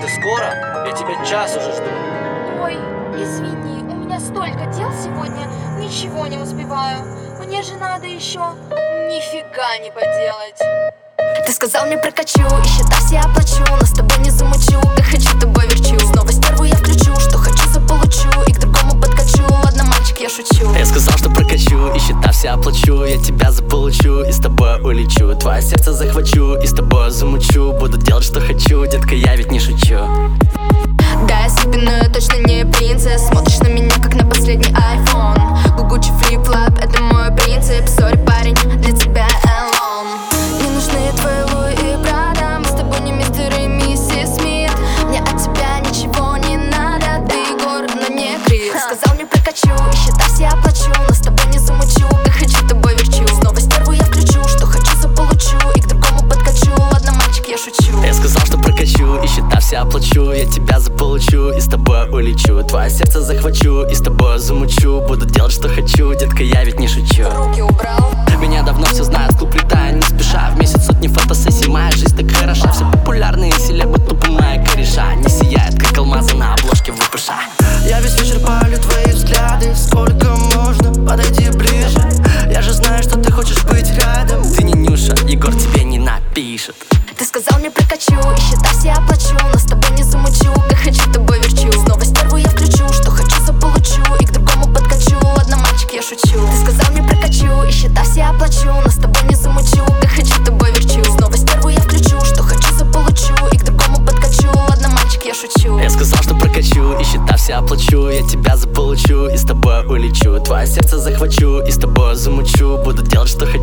скоро? Я тебя час уже жду. Ой, извини, у меня столько дел сегодня, ничего не успеваю. Мне же надо еще нифига не поделать. Ты сказал мне прокачу, и считав я оплачу, но с тобой не замучу, как хочу тобой верчу. Снова стерву я включу, что хочу заполучу, и к другому подкачу. Ладно, мальчик, я шучу. Я сказал, что прокачу, и считав я оплачу. Я тебя заполучу, и с тобой улечу. Твое сердце захвачу, и с тобой замучу. Буду делать, что хочу, детка, я ведь не шучу. Да, я слепиную, точно не принцесс. Смотришь на меня, как на последний iPhone. Гугучи флип-флап, это мой принцип. Сори, парень, для тебя alone. Не нужны твои Луи и Прада. Мы с тобой не мистер и миссис Смит. Мне от тебя ничего не надо. Ты Егор, но не Крис. Сказал мне прокачу, и считав я оплачу, но с тобой не замучу, как хочу тобой верчу. Снова стерву я включу, что хочу заполучу, и к другому подкачу. Ладно, мальчик, я шучу. Я сказал, что прокачу, и считав я оплачу. Я тебя заполучу, и с тобой улечу. Твое сердце захвачу, и с тобой замучу. Буду делать, что хочу, детка, я ведь не шучу. Руки убрал. Меня давно все знают, клуб летаю не спеша. В месяц сотни фотосессий, моя жизнь так хороша. Все популярные селебы, тупо моя кореша. Не сияет, как алмазы на обложке ВПШ. Я весь вечер палю твои взгляды. Сколько можно, подойди ближе. Я же знаю, что ты хочешь быть рядом. Ты не Нюша, Егор тебе не напишет. Ты сказал мне прокачу, и считав я оплачу, но с тобой не замучу, как хочу тобой верчу. Снова стерву я включу, что хочу заполучу, и к другому подкачу. Ладно, мальчик, я шучу. Ты сказал мне прокачу, и считав я оплачу, но с тобой не замучу, как хочу тобой верчу. Снова стерву я включу, что хочу заполучу, и к другому подкачу. Ладно, мальчик, я шучу. Я сказал, что прокачу, и считав я оплачу. Я тебя заполучу, и с тобой улечу. Твое сердце захвачу, и с тобой замучу. Буду делать, что хочу.